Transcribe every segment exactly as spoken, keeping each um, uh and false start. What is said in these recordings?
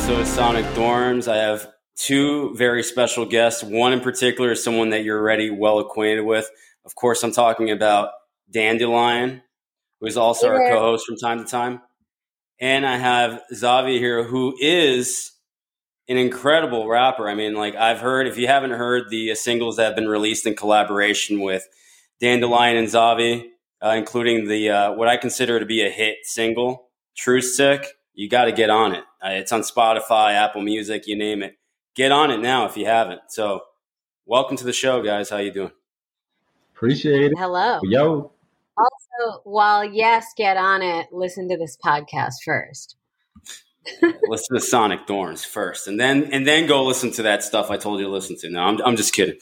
episode of Sonic Dorms. I have two very special guests. One in particular is someone that you're already well acquainted with. Of course, I'm talking about Dandelion, who is also hey our co-host from time to time. And I have Xavi here, who is an incredible rapper. I mean, like I've heard, if you haven't heard the singles that have been released in collaboration with Dandelion and Xavi, uh, including the uh, what I consider to be a hit single, True Sick, you got to get on it. Uh, it's on Spotify, Apple Music, you name it. Get on it now if you haven't. So welcome to the show, guys. How you doing? Appreciate it. Hello. Yo. Also, while yes, get on it, listen to this podcast first. Listen to Sonic Dorms first, and then and then go listen to that stuff I told you to listen to. No, I'm I'm just kidding.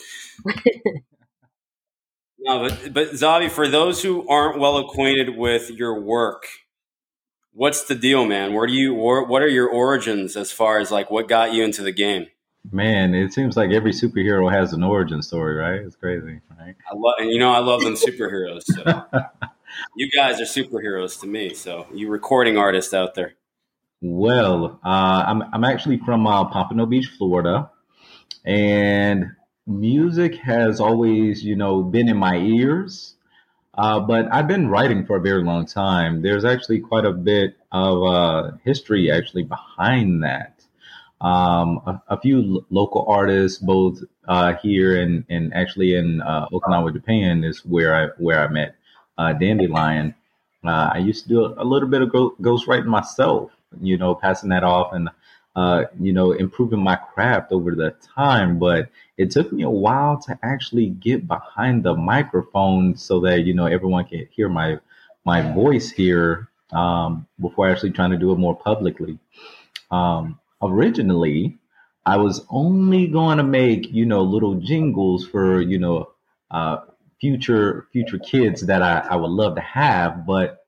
No, but but Xavi, for those who aren't well acquainted with your work, what's the deal, man? Where do you where, what are your origins as far as like what got you into the game? Man, it seems like every superhero has an origin story, right? It's crazy, right? I love, and you know I love them superheroes. So. You guys are superheroes to me. So you recording artists out there. Well, uh, I'm I'm actually from uh, Pompano Beach, Florida, and music has always, you know, been in my ears. Uh, but I've been writing for a very long time. There's actually quite a bit of uh, history actually behind that. Um, a, a few lo- local artists, both uh, here and, and actually in uh, Okinawa, Japan, is where I where I met uh, Dandelion. Uh, I used to do a, a little bit of go- ghostwriting myself, you know, passing that off and uh, you know, improving my craft over the time. But it took me a while to actually get behind the microphone so that, you know, everyone can hear my my voice here um, before actually trying to do it more publicly. Um, originally, I was only going to make, you know, little jingles for, you know, uh, future future kids that I, I would love to have. But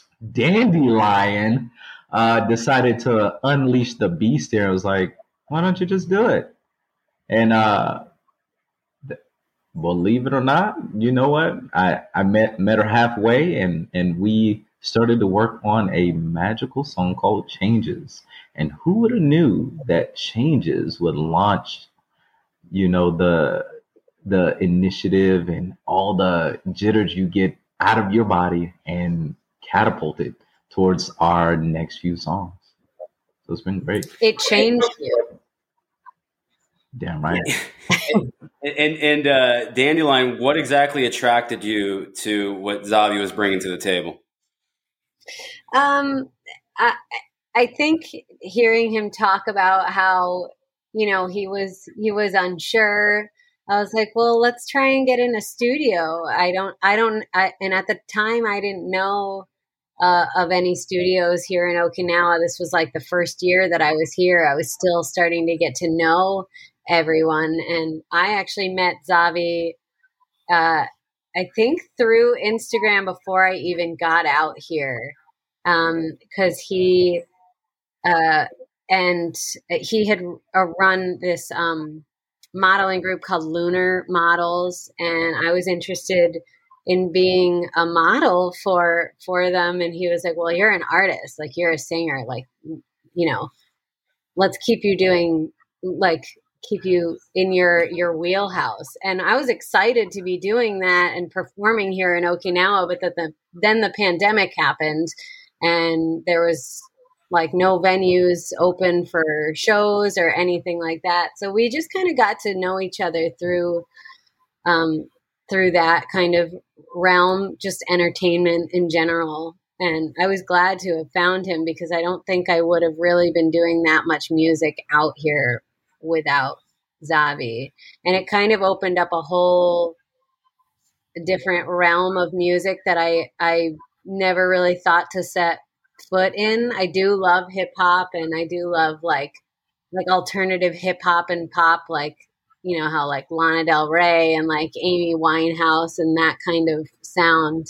Dandelion uh, decided to unleash the beast there. I was like, why don't you just do it? And uh, th- believe it or not, you know what? I, I met met her halfway, and and we started to work on a magical song called Changes. And who would have knew that Changes would launch, you know, the the initiative and all the jitters you get out of your body and catapult it towards our next few songs. So it's been great. It changed you. Damn right. and and, and uh, Dandelion, what exactly attracted you to what Xavi was bringing to the table? Um, I, I think hearing him talk about how, you know, he was he was unsure. I was like, well, let's try and get in a studio. I don't, I don't, I, and at the time I didn't know uh, of any studios here in Okinawa. This was like the first year that I was here. I was still starting to get to know everyone. And I actually met Xavi, uh, I think through Instagram before I even got out here. Um, cause he, uh, and he had uh, run this, um, modeling group called Lunar Models, and I was interested in being a model for for them. And he was like, well, you're an artist, like you're a singer, like, you know, let's keep you doing, like keep you in your your wheelhouse. And I was excited to be doing that and performing here in Okinawa, but that the then the pandemic happened and there was like no venues open for shows or anything like that. So we just kind of got to know each other through, um, through that kind of realm, just entertainment in general. And I was glad to have found him because I don't think I would have really been doing that much music out here without Xavi. And it kind of opened up a whole different realm of music that I, I never really thought to set foot in. I do love hip hop and I do love like like alternative hip hop and pop, like, you know, how like Lana Del Rey and like Amy Winehouse and that kind of sound.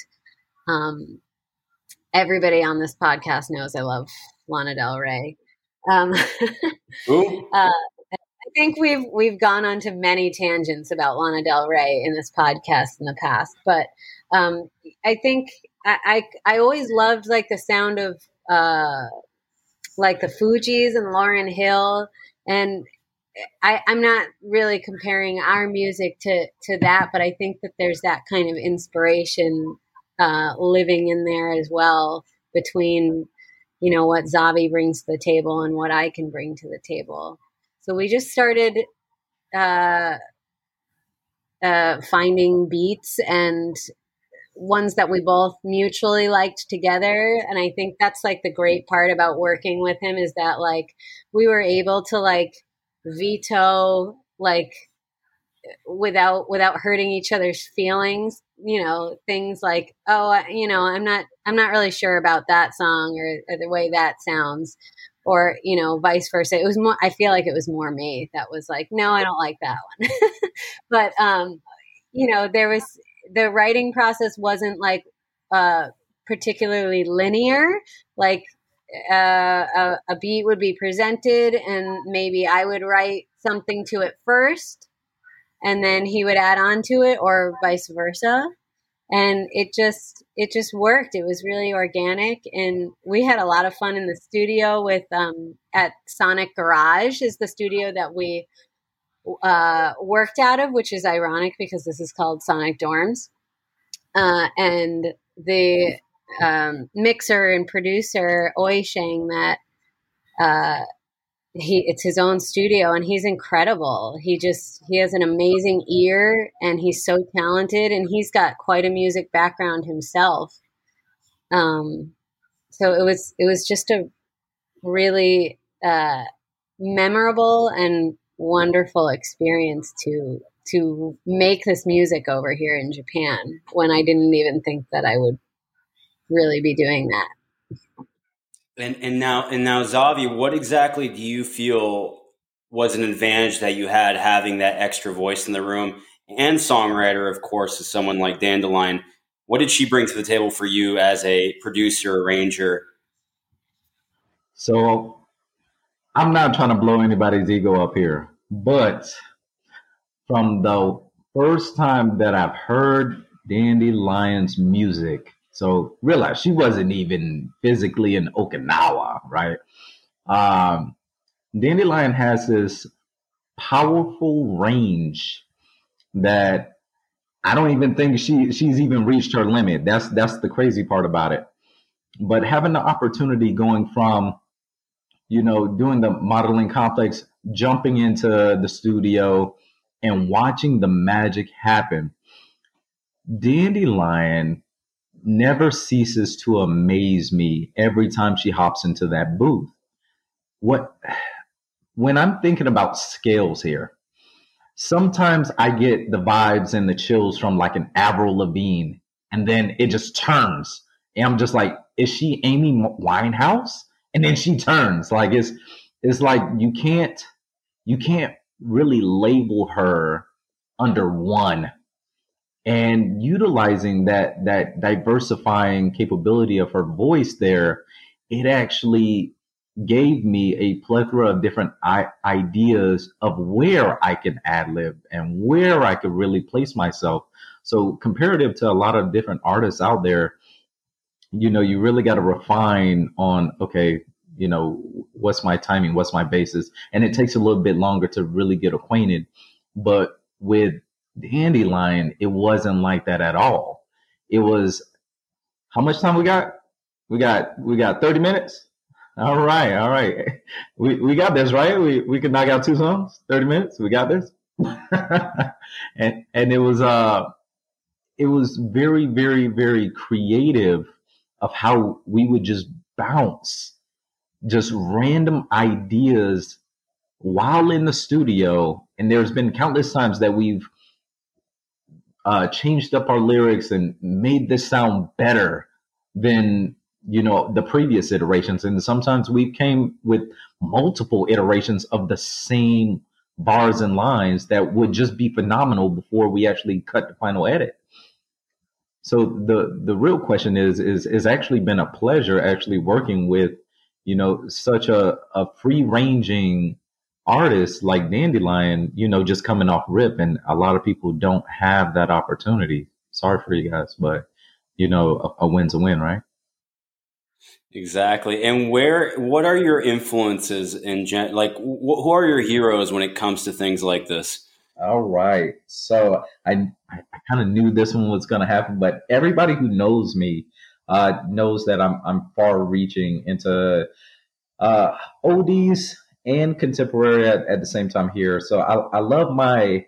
Um, everybody on this podcast knows I love Lana Del Rey. Um, Who? uh, I think we've we've gone on to many tangents about Lana Del Rey in this podcast in the past, but um, I think I, I I always loved like the sound of uh, like the Fugees and Lauryn Hill. And I, I'm not really comparing our music to, to that, but I think that there's that kind of inspiration uh, living in there as well between, you know, what Zavi brings to the table and what I can bring to the table. So we just started uh, uh, finding beats and ones that we both mutually liked together. And I think that's like the great part about working with him is that like we were able to like veto like without without hurting each other's feelings, you know, things like, oh, you know, I'm not I'm not really sure about that song or, or the way that sounds, or, you know, vice versa. It was more, I feel like it was more me that was like, no, I don't like that one. But um you know, there was the writing process wasn't like uh particularly linear. Like uh, a, a beat would be presented and maybe I would write something to it first and then he would add on to it, or vice versa. And it just it just worked. It was really organic, and we had a lot of fun in the studio with um at Sonic Garage is the studio that we uh worked out of, which is ironic because this is called Sonic Dorms. Uh and the um mixer and producer Oi Shang, that uh he it's his own studio, and he's incredible. He just he has an amazing ear, and he's so talented, and he's got quite a music background himself. Um so it was it was just a really uh memorable and wonderful experience to to make this music over here in Japan when I didn't even think that I would really be doing that. And and now and now, Zavi, what exactly do you feel was an advantage that you had having that extra voice in the room? And songwriter, of course, is someone like Dandelion. What did she bring to the table for you as a producer, arranger? So I'm not trying to blow anybody's ego up here, but from the first time that I've heard Dandelion's music, so realize she wasn't even physically in Okinawa, right? Um, Dandelion has this powerful range that I don't even think she she's even reached her limit. That's that's the crazy part about it. But having the opportunity going from, you know, doing the modeling complex, jumping into the studio and watching the magic happen, Dandelion never ceases to amaze me every time she hops into that booth. What when I'm thinking about scales here, sometimes I get the vibes and the chills from like an Avril Lavigne, and then it just turns, and I'm just like, is she Amy Winehouse? And then she turns. Like it's it's like you can't you can't really label her under one. And utilizing that that diversifying capability of her voice there, it actually gave me a plethora of different I- ideas of where I can ad lib and where I could really place myself. So comparative to a lot of different artists out there, you know, you really got to refine on, okay, you know, what's my timing? What's my basis? And it takes a little bit longer to really get acquainted. But with Dandelion, it wasn't like that at all. It was, how much time we got? We got, we got thirty minutes. All right. All right. We, we got this, right? We, we could knock out two songs, thirty minutes. We got this. and, and it was, uh, it was very, very, very creative of how we would just bounce just random ideas while in the studio. And there's been countless times that we've uh, changed up our lyrics and made this sound better than, you know, the previous iterations. And sometimes we came with multiple iterations of the same bars and lines that would just be phenomenal before we actually cut the final edit. So the the real question is is is actually been a pleasure actually working with, you know, such a, a free ranging artist like Dandelion, you know, just coming off rip. And a lot of people don't have that opportunity. Sorry for you guys, but, you know, a, a win's a win, right? Exactly. And where, what are your influences in gen, like wh- who are your heroes when it comes to things like this? All right. So I I, I kind of knew this one was going to happen, but everybody who knows me uh, knows that I'm I'm far reaching into uh, oldies and contemporary at, at the same time here. So I I love my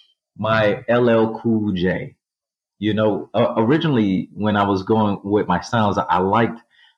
my L L Cool J. You know, uh, originally when I was going with my sounds, I liked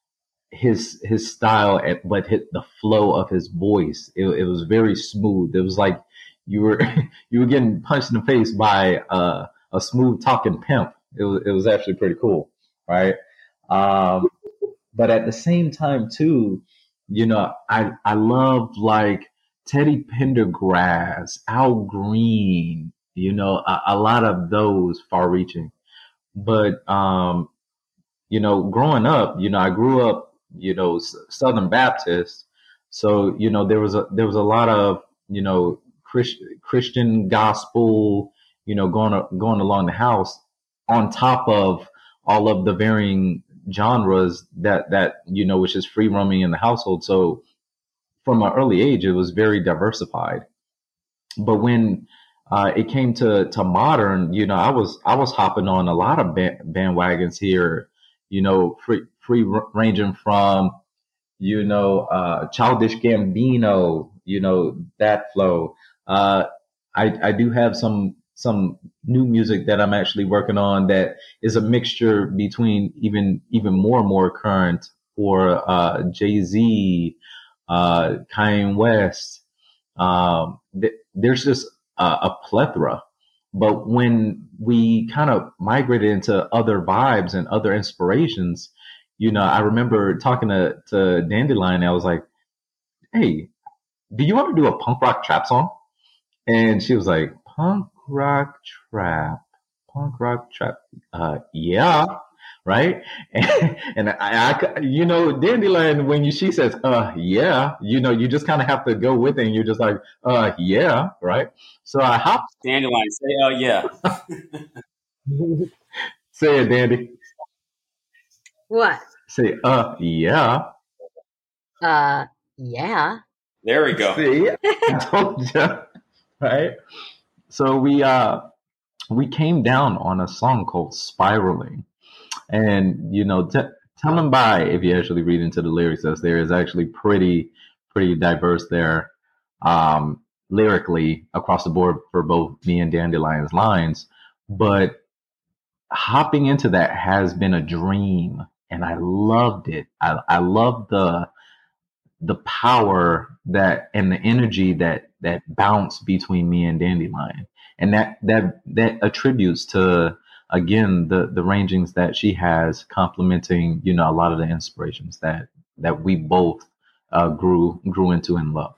his his style, and- but hit the flow of his voice. It, it was very smooth. It was like you were you were getting punched in the face by uh, a smooth talking pimp. It was it was actually pretty cool, right? Um, but at the same time, too, you know, I I love like Teddy Pendergrass, Al Green, you know, a, a lot of those far reaching. But um, you know, growing up, you know, I grew up, you know, S- Southern Baptist, so you know there was a there was a lot of you know Christ, Christian gospel, you know, going a- going along the house, on top of all of the varying genres that that you know, which is free roaming in the household. So from an early age, it was very diversified. But when uh, it came to to modern, you know, I was I was hopping on a lot of ba- bandwagons here, you know, free free r- ranging from you know uh, Childish Gambino, you know that flow. Uh, I I do have some some new music that I'm actually working on that is a mixture between even even more and more current for uh, Jay Z, uh, Kanye West. Um, th- there's just a, a plethora. But when we kind of migrated into other vibes and other inspirations, you know, I remember talking to, to Dandelion. And I was like, "Hey, do you want to do a punk rock trap song?" And she was like, "Punk rock trap, punk rock trap. Uh, yeah, right." And, and I, I, you know, Dandelion, when you, she says, "Uh, yeah," you know, you just kind of have to go with it, and you're just like, "Uh, yeah," right? So I hopped. Dandelion, say, oh yeah. Say it, Dandy. What? Say, "Uh, yeah." Uh, yeah. There we go. See, I told you, right? So we uh we came down on a song called "Spiraling." And you know, t- tell them by if you actually read into the lyrics, as there is actually pretty, pretty diverse there, um, lyrically across the board for both me and Dandelion's lines. But hopping into that has been a dream, and I loved it. I, I love the the power that and the energy that that bounce between me and Dandelion, and that that that attributes to again the the rangings that she has, complementing you know a lot of the inspirations that that we both uh, grew grew into and love.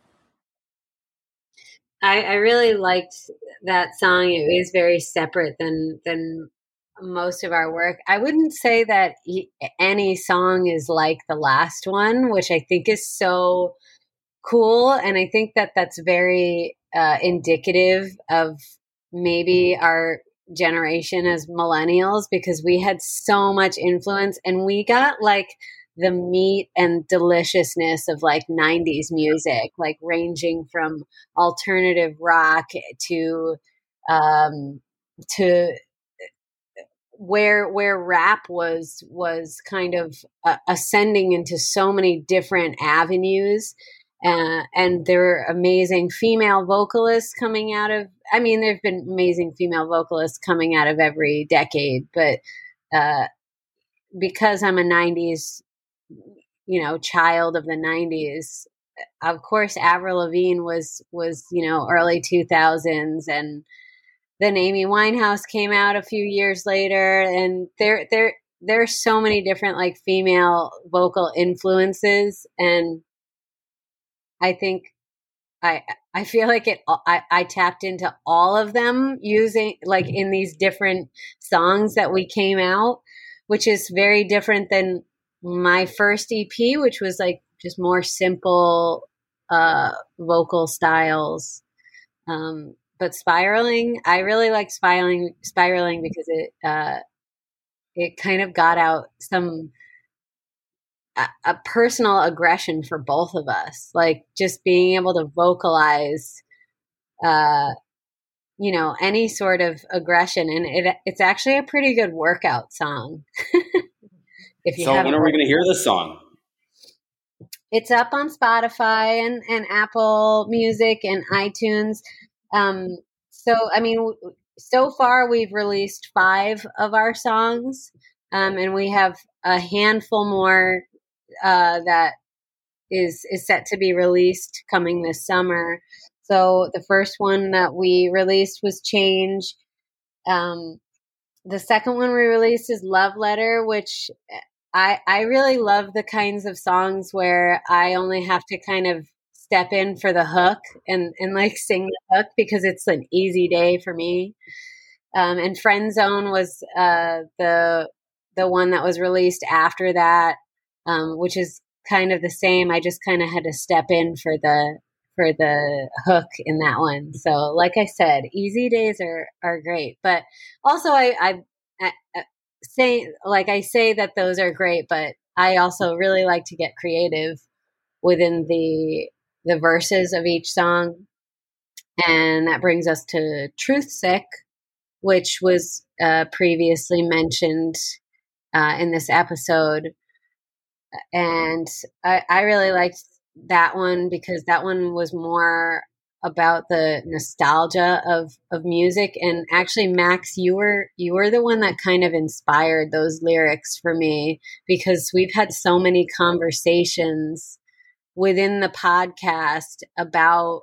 I, I really liked that song. It is very separate than than most of our work. I wouldn't say that e- any song is like the last one, which I think is so cool, and I think that that's very uh, indicative of maybe our generation as millennials, because we had so much influence and we got like the meat and deliciousness of like nineties music, like ranging from alternative rock to um to where where rap was was kind of uh, ascending into so many different avenues, uh, and there are amazing female vocalists coming out of, I mean, there have been amazing female vocalists coming out of every decade, but uh, because I'm a nineties, you know, child of the nineties, of course Avril Lavigne was was you know, early two thousands, and then Amy Winehouse came out a few years later, and there there there are so many different like female vocal influences, and I think I I feel like it I, I tapped into all of them using like in these different songs that we came out, which is very different than my first E P, which was like just more simple uh vocal styles. Um, but spiraling, I really like spiraling, spiraling because it uh, it kind of got out some a, a personal aggression for both of us. Like just being able to vocalize, uh, you know, any sort of aggression. And it, it's actually a pretty good workout song. If you So haven't when are we heard going to it. hear this song? It's up on Spotify and, and Apple Music and iTunes. Um, so, I mean, w- so far we've released five of our songs, um, and we have a handful more uh, that is is set to be released coming this summer. So the first one that we released was Change. Um, the second one we released is Love Letter, which I I really love the kinds of songs where I only have to kind of step in for the hook and and like sing the hook because it's an easy day for me. Um, and Friend Zone was uh, the the one that was released after that, um, which is kind of the same. I just kind of had to step in for the for the hook in that one. So, like I said, easy days are are great, but also I I, I, I say like I say that those are great, but I also really like to get creative within the the verses of each song, and that brings us to Truth Sick, which was uh, previously mentioned uh, in this episode. And I, I really liked that one because that one was more about the nostalgia of, of music. And actually, Max, you were you were the one that kind of inspired those lyrics for me because we've had so many conversations within the podcast about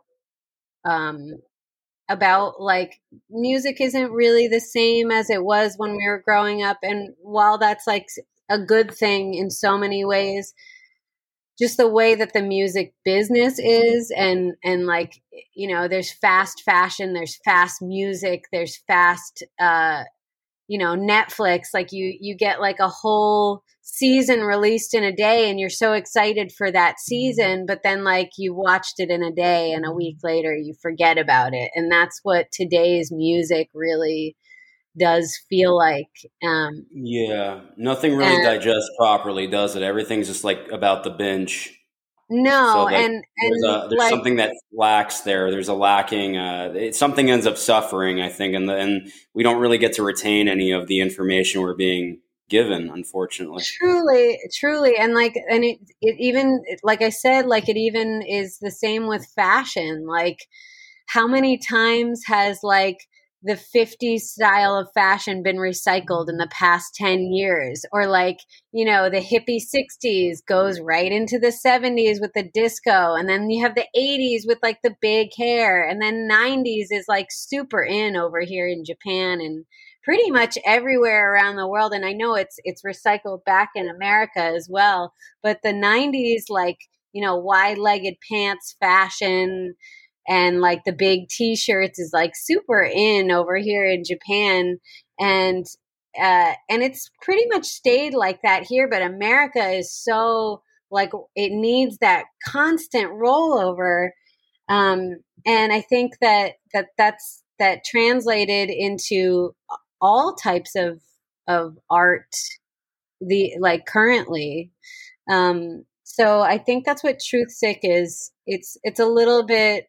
um, about like music isn't really the same as it was when we were growing up. And while that's like a good thing in so many ways, just the way that the music business is and and like, you know, there's fast fashion, there's fast music, there's fast uh you know, Netflix, like you you get like a whole season released in a day and you're so excited for that season, but then like you watched it in a day and a week later you forget about it. And that's what today's music really does feel like. Um Yeah, nothing really and digests properly, does it? Everything's just like about the binge. So no, like and there's and a there's like something that lacks there. There's a lacking. Uh, it, something ends up suffering, I think, and the, and we don't really get to retain any of the information we're being given, unfortunately. truly, truly, and like, and it, it even, like I said, like it even is the same with fashion. Like, how many times has like the fifties style of fashion been recycled in the past ten years? Or like, you know, the hippie sixties goes right into the seventies with the disco. And then you have the eighties with like the big hair. And then nineties is like super in over here in Japan and pretty much everywhere around the world. And I know it's it's recycled back in America as well. But the nineties, like, you know, wide-legged pants fashion and like the big t-shirts is like super in over here in Japan. And uh and it's pretty much stayed like that here, but America is so like it needs that constant rollover. Um and I think that that that's that translated into all types of of art, the like currently. Um so I think that's what Truth Sick is. It's it's a little bit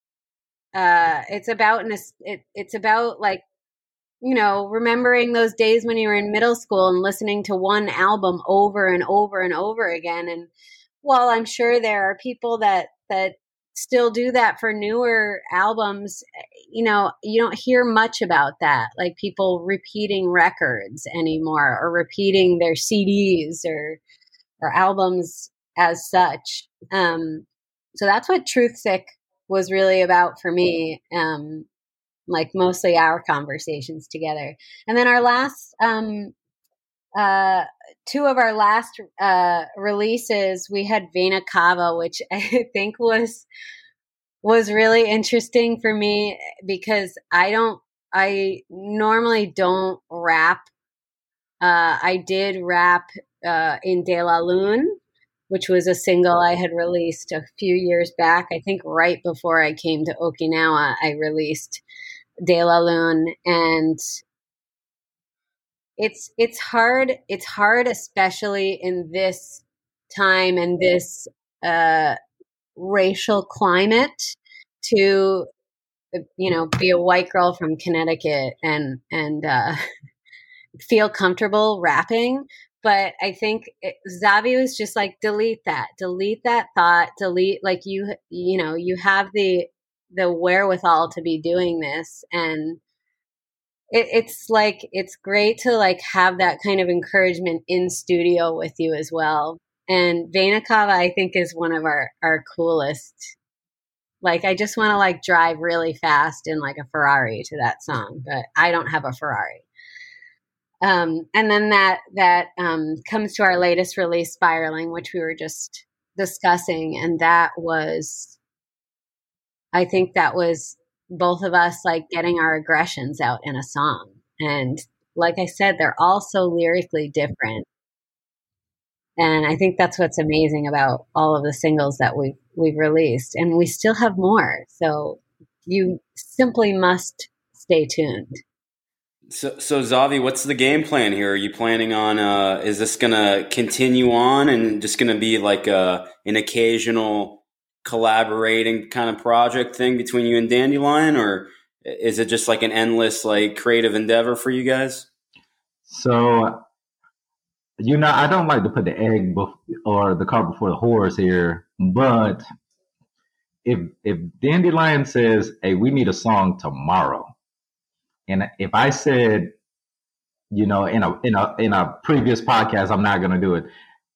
uh it's about nos- it, it's about like, you know, remembering those days when you were in middle school and listening to one album over and over and over again. And while I'm sure there are people that that still do that for newer albums, you know, you don't hear much about that, like people repeating records anymore or repeating their C Ds or or albums as such. Um, so that's what Truth Sick was really about for me. Um, like mostly our conversations together. And then our last, um, uh, two of our last uh, releases, we had Vena Cava, which I think was was really interesting for me because I don't, I normally don't rap. Uh, I did rap uh, in De La Lune, which was a single I had released a few years back. I think right before I came to Okinawa, I released De La Lune, and it's it's hard. It's hard, especially in this time and this uh, racial climate to, you know, be a white girl from Connecticut and and uh, feel comfortable rapping. But I think it, Zavi was just like, delete that, delete that thought, delete, like you, you know, you have the, the wherewithal to be doing this. And it, it's like, it's great to like have that kind of encouragement in studio with you as well. And Vena Cava, I think, is one of our, our coolest. Like, I just want to like drive really fast in like a Ferrari to that song, but I don't have a Ferrari. Um, and then that that um, comes to our latest release, Spiraling, which we were just discussing. And that was, I think that was both of us like getting our aggressions out in a song. And like I said, they're all so lyrically different. And I think that's what's amazing about all of the singles that we've, we've released. And we still have more. So you simply must stay tuned. So, so Zavi, what's the game plan here? Are you planning on, uh, is this going to continue on and just going to be like a, an occasional collaborating kind of project thing between you and Dandelion? Or is it just like an endless, like creative endeavor for you guys? So, you know, I don't like to put the egg bef- or the cart before the horse here, but if, if Dandelion says, hey, we need a song tomorrow, and if I said, you know, in a in a in a previous podcast, I'm not gonna do it.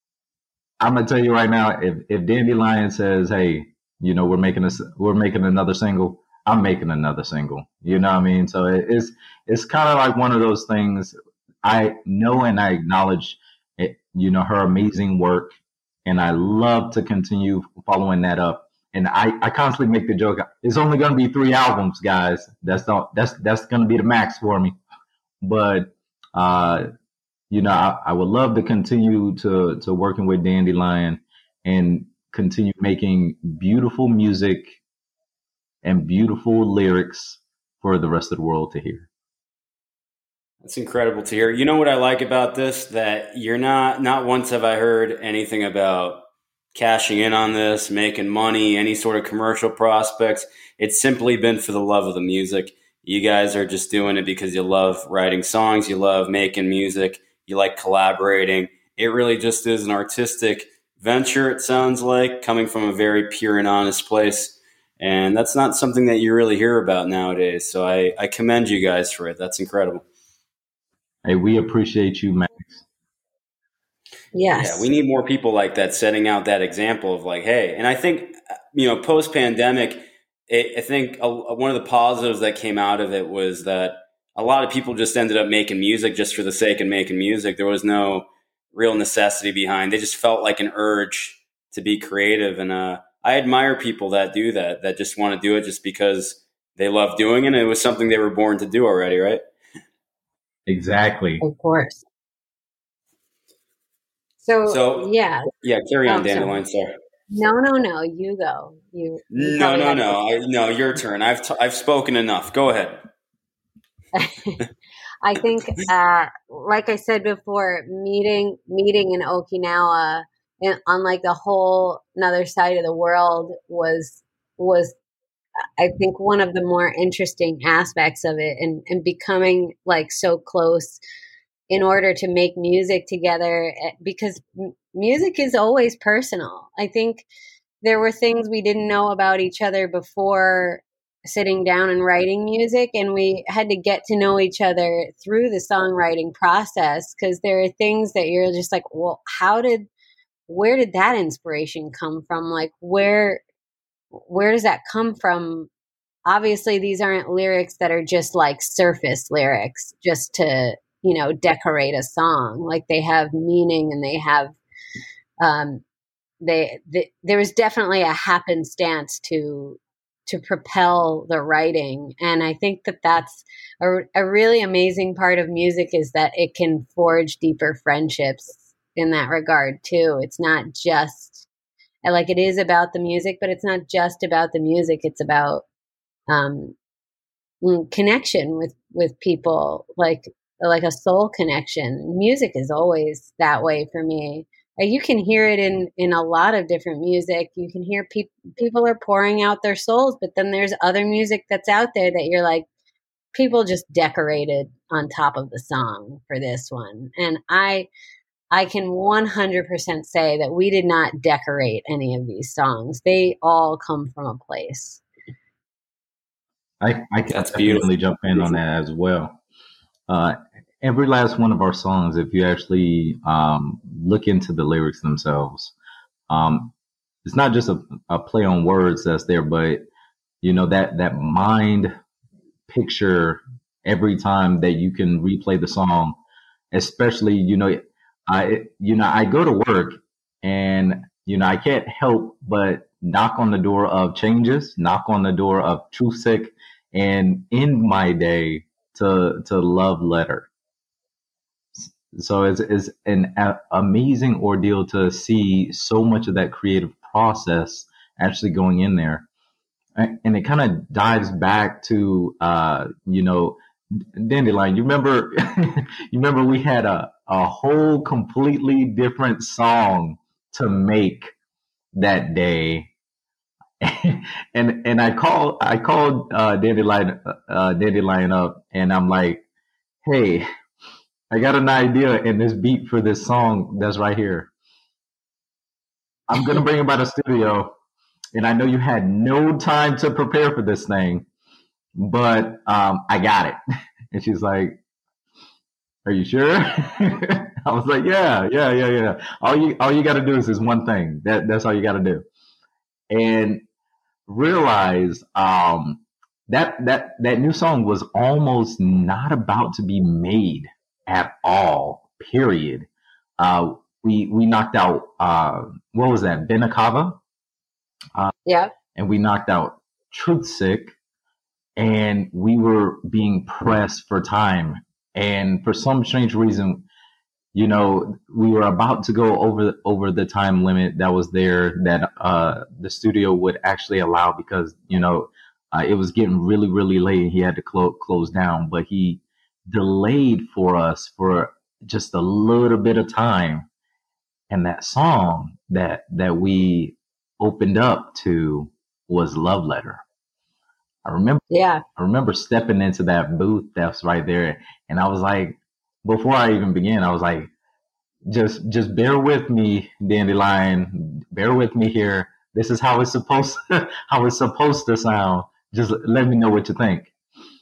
I'm gonna tell you right now, if if Dandelion says, "Hey, you know, we're making this, we're making another single," I'm making another single. You know what I mean? So it, it's it's kind of like one of those things. I know and I acknowledge, it, you know, her amazing work, and I love to continue following that up. And I, I constantly make the joke, it's only going to be three albums, guys. That's not, that's, that's going to be the max for me. But, uh, you know, I, I would love to continue to, to working with Dandelion and continue making beautiful music and beautiful lyrics for the rest of the world to hear. That's incredible to hear. You know what I like about this? That you're not, not once have I heard anything about cashing in on this, making money, any sort of commercial prospects. It's simply been for the love of the music. You guys are just doing it because you love writing songs, you love making music, you like collaborating. It really just is an artistic venture, it sounds like, coming from a very pure and honest place. And that's not something that you really hear about nowadays. So I, I commend you guys for it. That's incredible. Hey, we appreciate you, Max. Yes. Yeah, we need more people like that setting out that example of like, hey, and I think, you know, post-pandemic, it, I think a, one of the positives that came out of it was that a lot of people just ended up making music just for the sake of making music. There was no real necessity behind. They just felt like an urge to be creative. And uh, I admire people that do that, that just want to do it just because they love doing it. And it was something they were born to do already, right? Exactly. Of course. So, so yeah. Yeah, carry on, oh, Dandelion. sorry. Sorry. No, no, no. You go. You. you No, no, no. I, no, your turn. I've t- I've spoken enough. Go ahead. I think, uh, like I said before, meeting meeting in Okinawa, and on like the whole another side of the world, was was I think one of the more interesting aspects of it, and and becoming like so close in order to make music together, because m- music is always personal. I think there were things we didn't know about each other before sitting down and writing music, and we had to get to know each other through the songwriting process, because there are things that you're just like, well, how did where did that inspiration come from? Like, where where does that come from? Obviously, these aren't lyrics that are just like surface lyrics just to, you know, decorate a song. Like, they have meaning, and they have um they, they there was definitely a happenstance to to propel the writing. And I think that that's a, a really amazing part of music, is that it can forge deeper friendships in that regard too. It's not just like, it is about the music, but it's not just about the music. It's about um connection with with people, like like a soul connection. Music is always that way for me. Uh, You can hear it in in a lot of different music. You can hear people people are pouring out their souls, but then there's other music that's out there that you're like, people just decorated on top of the song for this one. And I I can one hundred percent say that we did not decorate any of these songs. They all come from a place. I, I can That's definitely beautiful. jump in on that as well. Uh, every last one of our songs, if you actually um, look into the lyrics themselves, um, it's not just a, a play on words that's there, but you know that that mind picture every time that you can replay the song, especially you know I you know I go to work and you know I can't help but knock on the door of changes, knock on the door of Truthsick, and end my day to to Love Letter. So it's, it's an a- amazing ordeal to see so much of that creative process actually going in there. And and it kind of dives back to, uh, you know, Dandelion. You remember, you remember we had a, a whole completely different song to make that day. and and I called I called uh, Dandelion uh, Dandelion up, and I'm like, hey, I got an idea in this beat for this song that's right here. I'm gonna bring it by the studio, and I know you had no time to prepare for this thing, but um, I got it. And she's like, "Are you sure?" I was like, "Yeah, yeah, yeah, yeah. All you all you got to do is this one thing. That that's all you got to do." And realize um, that that that new song was almost not about to be made at all. Period. Uh, we we knocked out uh, what was that? Benacava, uh, Yeah. and we knocked out Truthsick, and we were being pressed for time. And for some strange reason, you know, we were about to go over over the time limit that was there that uh, the studio would actually allow because you know uh, it was getting really really late and he had to clo- close down. But he delayed for us for just a little bit of time, and that song that that we opened up to was Love Letter. I remember Yeah. I remember stepping into that booth that's right there, and I was like, before I even began, I was like, just just bear with me, Dandelion. Bear with me here. This is how it's supposed how it's supposed to sound. Just let me know what you think.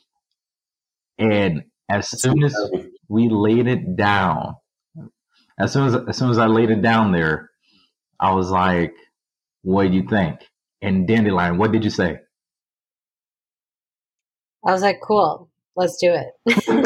And as That's soon as incredible. we laid it down, as soon as as soon as I laid it down there, I was like, "What do you think?" And Dandelion, what did you say? I was like, cool, let's do it.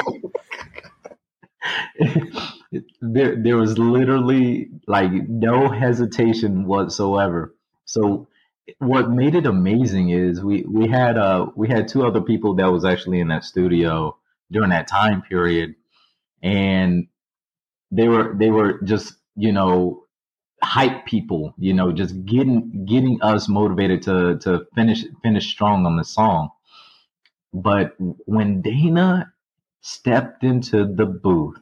there there was literally like no hesitation whatsoever. So what made it amazing is we we had uh we had two other people that was actually in that studio during that time period, and they were they were just you know hype people, you know, just getting getting us motivated to to finish finish strong on the song. But when Dana stepped into the booth,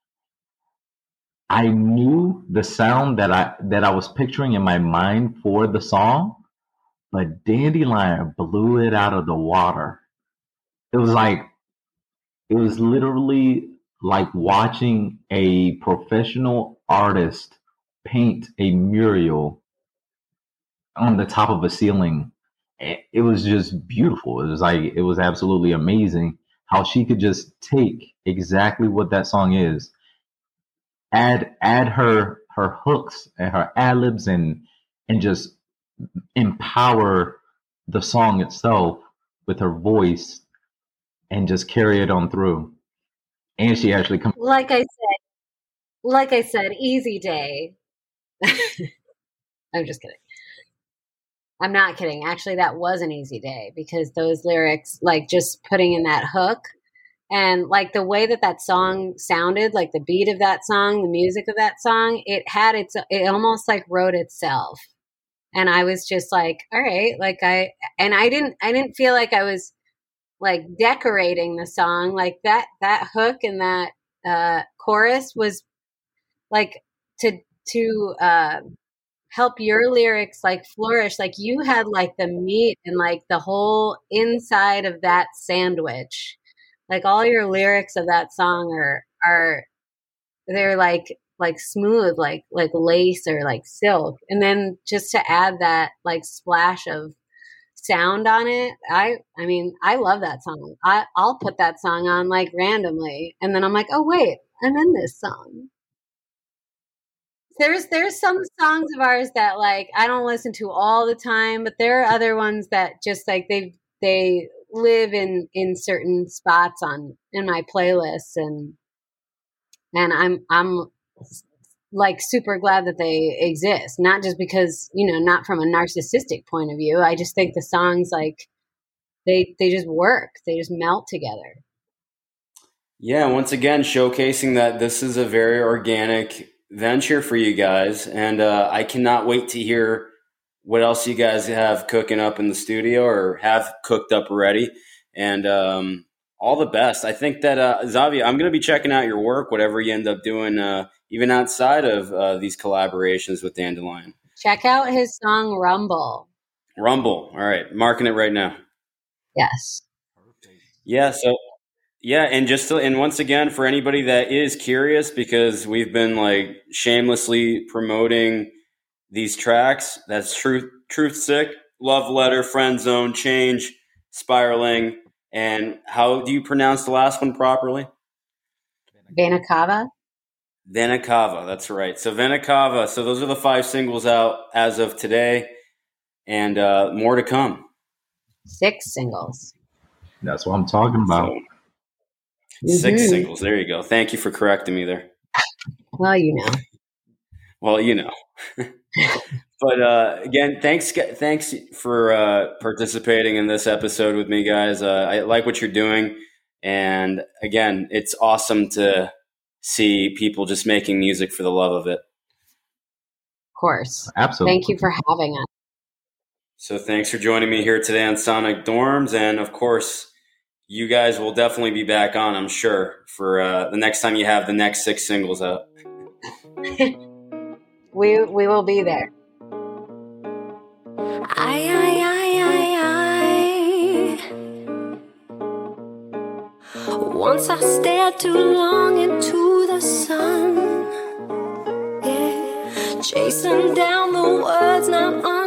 I knew the sound that I that I was picturing in my mind for the song, but Dandelion blew it out of the water. It was like it was literally like watching a professional artist paint a mural on the top of a ceiling. It it was just beautiful. It was like it was absolutely amazing how she could just take exactly what that song is, add add her her hooks and her ad libs and and just empower the song itself with her voice and just carry it on through. And she actually come. like I said, like I said, easy day. I'm just kidding. I'm not kidding. Actually, that was an easy day because those lyrics, like just putting in that hook and like the way that that song sounded, like the beat of that song, the music of that song, it had its, it almost like wrote itself. And I was just like, all right, like I, and I didn't, I didn't feel like I was like decorating the song. Like that, that hook and that uh, chorus was like to, to uh, help your lyrics like flourish, like you had like the meat and like the whole inside of that sandwich. Like all your lyrics of that song are are they're like like smooth, like like lace or like silk. And then just to add that like splash of sound on it, I I mean, I love that song. I, I'll put that song on like randomly, and then I'm like, oh wait, I'm in this song. There's there's some songs of ours that like I don't listen to all the time, but there are other ones that just like they they live in in certain spots on in my playlists, and and I'm I'm like super glad that they exist. Not just because, you know, not from a narcissistic point of view. I just think the songs like they they just work. They just melt together. Yeah, once again showcasing that this is a very organic venture for you guys, and uh, I cannot wait to hear what else you guys have cooking up in the studio or have cooked up already. And um, all the best. I think that uh, Xavier, I'm going to be checking out your work, whatever you end up doing, uh, even outside of uh, these collaborations with Dandelion. Check out his song Rumble. Rumble. All right, marking it right now. Yes. Yeah. So. Yeah, and just to, and once again, for anybody that is curious, because we've been like shamelessly promoting these tracks, that's Truth, Truth Sick, Love Letter, Friend Zone, Change, Spiraling, and how do you pronounce the last one properly? Vanakava. Vanakava, that's right. So Vanakava, so those are the five singles out as of today, and uh, more to come. Six singles. That's what I'm talking about. So, Six mm-hmm. singles. There you go. Thank you for correcting me there. Well, you know. Well, you know. But uh, again, thanks thanks for uh, participating in this episode with me, guys. Uh, I like what you're doing. And again, it's awesome to see people just making music for the love of it. Of course. Absolutely. Thank you for having us. So thanks for joining me here today on Sonic Dorms. And of course, you guys will definitely be back on, I'm sure, for uh, the next time you have the next six singles out. we we will be there. I, I, I, I, I. Once I stared too long into the sun, yeah, chasing down the words now.